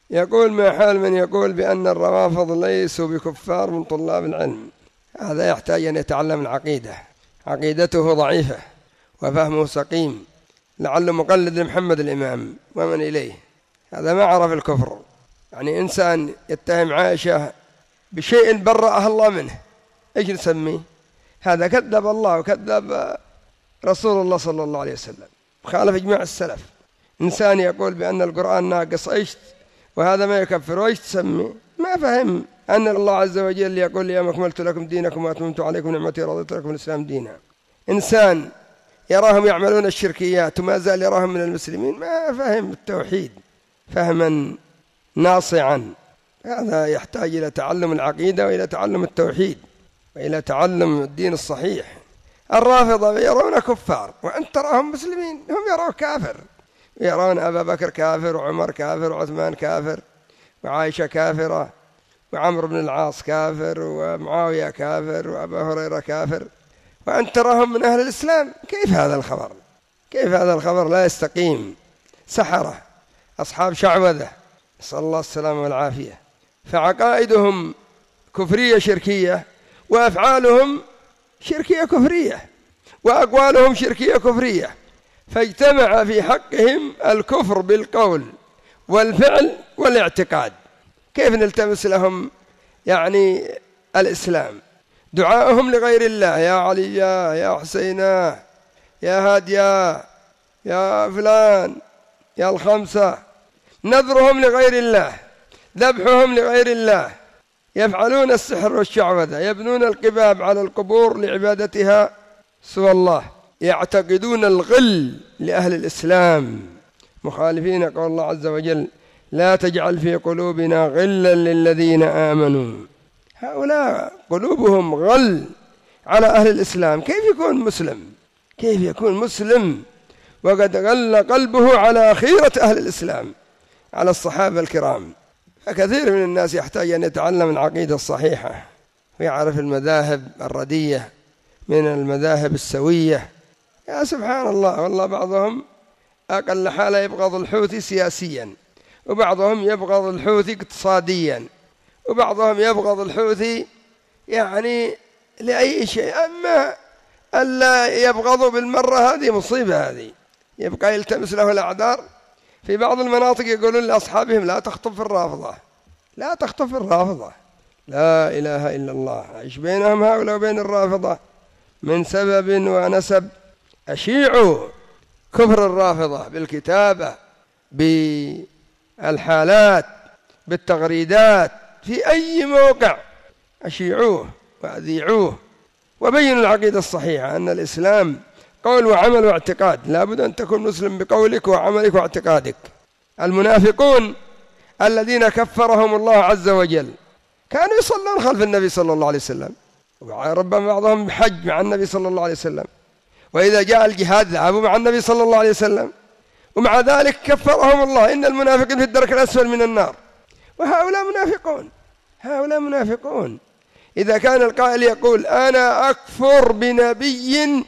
يقول ما حال من يقول بأن الروافض ليسوا بكفار من طلاب العلم؟ هذا يحتاج أن يتعلم العقيدة، عقيدته ضعيفة وفهمه سقيم، لعله مقلد لمحمد الإمام ومن إليه. هذا ما عرف الكفر. يعني إنسان يتهم عائشة بشيء برأها الله منه، إيش نسميه؟ هذا كذب الله وكذب رسول الله صلى الله عليه وسلم، خالف إجماع السلف. إنسان يقول بأن القرآن ناقص، إيش وهذا ما يكفر، وإيش تسميه؟ ما فهم أن الله عز وجل يقول اليوم أكملت لكم دينكم وأتممت عليكم نعمتي ورضيت لكم الإسلام دينا. إنسان يراهم يعملون الشركيات وما زال يراهم من المسلمين، ما فهم التوحيد فهما ناصعا. هذا يحتاج إلى تعلم العقيدة وإلى تعلم التوحيد وإلى تعلم الدين الصحيح. الرافضة يرون كفار وأنت تراهم مسلمين، هم يرون كافر، يرون أبا بكر كافر وعمر كافر وعثمان كافر وعائشة كافرة وعمرو بن العاص كافر ومعاوية كافر وأبا هريرة كافر، وأنت تراهم من أهل الإسلام. كيف هذا الخبر؟ كيف هذا الخبر؟ لا يستقيم. سحرة، أصحاب شعوذة، نسأل الله السلامة والعافية. فعقائدهم كفرية شركية، وأفعالهم شركية كفرية، وأقوالهم شركية كفرية، فاجتمع في حقهم الكفر بالقول والفعل والاعتقاد. كيف نلتمس لهم يعني الإسلام؟ دعاءهم لغير الله، يا علي يا حسينا يا هاديا يا فلان يا الخمسة. نذرهم لغير الله، ذبحهم لغير الله، يفعلون السحر والشعوذة، يبنون القباب على القبور لعبادتها سوى الله، يعتقدون الغل لأهل الإسلام، مخالفين قول الله عز وجل لا تجعل في قلوبنا غلا للذين آمنوا. هؤلاء قلوبهم غل على أهل الإسلام. كيف يكون مسلم؟ كيف يكون مسلم وقد غل قلبه على خيرة أهل الإسلام، على الصحابة الكرام؟ فكثير من الناس يحتاج أن يتعلم العقيدة الصحيحة ويعرف المذاهب الردية من المذاهب السوية. يا سبحان الله، والله بعضهم أقل حالة يبغض الحوثي سياسيا، وبعضهم يبغض الحوثي اقتصاديا، وبعضهم يبغض الحوثي يعني لأي شيء. أما ألا يبغضوا بالمرة هذه مصيبة، هذه يبقى يلتمس له الأعذار. في بعض المناطق يقولون لأصحابهم لا تخطب في الرافضة، لا تخطب في الرافضة. لا إله إلا الله. إيش بينهم هؤلاء وبين الرافضة من سبب ونسب؟ أشيعوا كفر الرافضة بالكتابة، بالحالات، بالتغريدات، في أي موقع أشيعوه وأذيعوه، وبينوا العقيدة الصحيحة أن الإسلام قول وعمل واعتقاد. لا بد أن تكون مسلم بقولك وعملك واعتقادك. المنافقون الذين كفرهم الله عز وجل كانوا يصلون خلف النبي صلى الله عليه وسلم، وربما بعضهم بحج مع النبي صلى الله عليه وسلم، وإذا جاء الجهاد ذهبوا مع النبي صلى الله عليه وسلم، ومع ذلك كفرهم الله. إن المنافقين في الدرك الأسفل من النار. وهؤلاء منافقون، هؤلاء منافقون. إذا كان القائل يقول أنا أكفر بنبي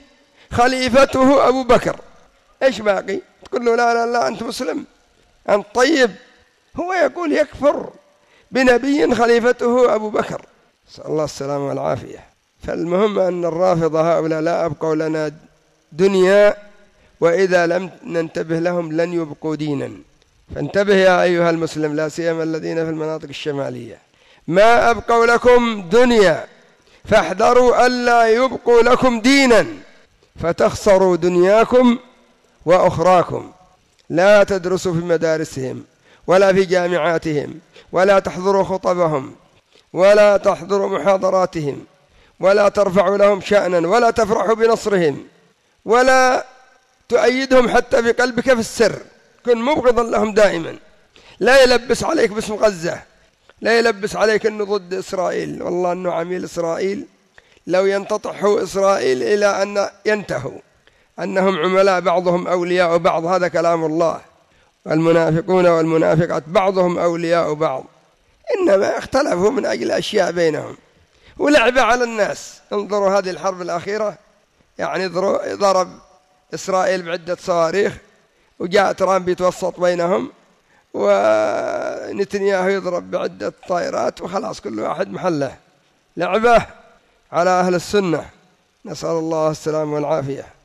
خليفته أبو بكر، إيش باقي؟ تقول له لا لا لا أنت مسلم أنت طيب. هو يقول يكفر بنبي خليفته أبو بكر، نسأل الله السلامة والعافية. فالمهم أن الرافضة هؤلاء لا أبقوا لنا دنيا، وإذا لم ننتبه لهم لن يبقوا دينا. فانتبه يا أيها المسلم، لا سيما الذين في المناطق الشمالية، ما أبقوا لكم دنيا، فاحذروا ألا يبقوا لكم دينا فتخسروا دنياكم وأخراكم. لا تدرسوا في مدارسهم ولا في جامعاتهم، ولا تحضروا خطبهم، ولا تحضروا محاضراتهم، ولا ترفعوا لهم شأنا، ولا تفرحوا بنصرهم، ولا تؤيدهم حتى بقلبك في السر. كن مبغضا لهم دائما. لا يلبس عليك باسم غزة، لا يلبس عليك أنه ضد إسرائيل. والله أنه عميل إسرائيل، لو ينتطحوا إسرائيل إلى أن ينتهوا أنهم عملاء بعضهم أولياء بعض، هذا كلام الله. والمنافقون والمنافقات بعضهم أولياء بعض، إنما اختلفوا من أجل أشياء بينهم ولعب على الناس. انظروا هذه الحرب الأخيرة، يعني ضرب إسرائيل بعدة صواريخ، وجاء ترامب يتوسط بينهم ونتنياهو يضرب بعدة طائرات وخلاص كل واحد محله، لعبة على أهل السنة، نسأل الله السلامة والعافية.